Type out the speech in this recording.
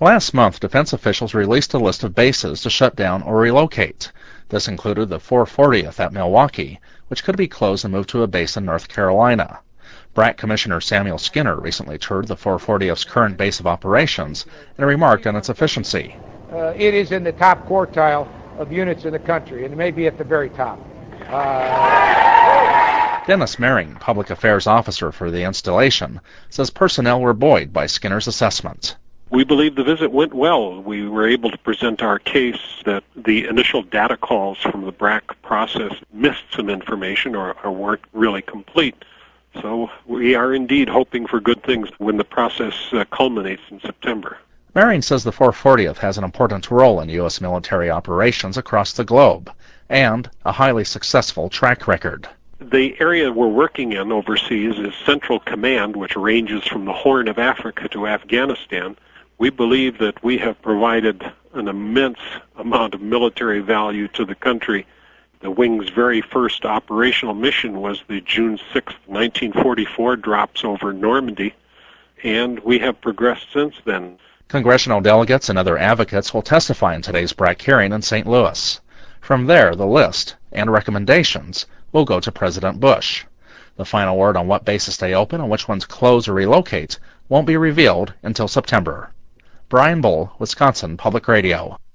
Last month, defense officials released a list of bases to shut down or relocate. This included the 440th at Milwaukee, which could be closed and moved to a base in North Carolina. BRAC Commissioner Samuel Skinner recently toured the 440th's current base of operations and remarked on its efficiency. It is in the top quartile of units in the country, and it may be at the very top. Dennis Mering, Public Affairs Officer for the installation, says personnel were buoyed by Skinner's assessment. We believe the visit went well. We were able to present our case that the initial data calls from the BRAC process missed some information or weren't really complete. So we are indeed hoping for good things when the process culminates in September. Mering says the 440th has an important role in U.S. military operations across the globe and a highly successful track record. The area we're working in overseas is Central Command, which ranges from the Horn of Africa to Afghanistan. We believe that we have provided an immense amount of military value to the country. The Wing's very first operational mission was the June 6, 1944 drops over Normandy, and we have progressed since then. Congressional delegates and other advocates will testify in today's BRAC hearing in St. Louis. From there, the list and recommendations will go to President Bush. The final word on what bases stay open and which ones close or relocate won't be revealed until September. Brian Bull, Wisconsin Public Radio.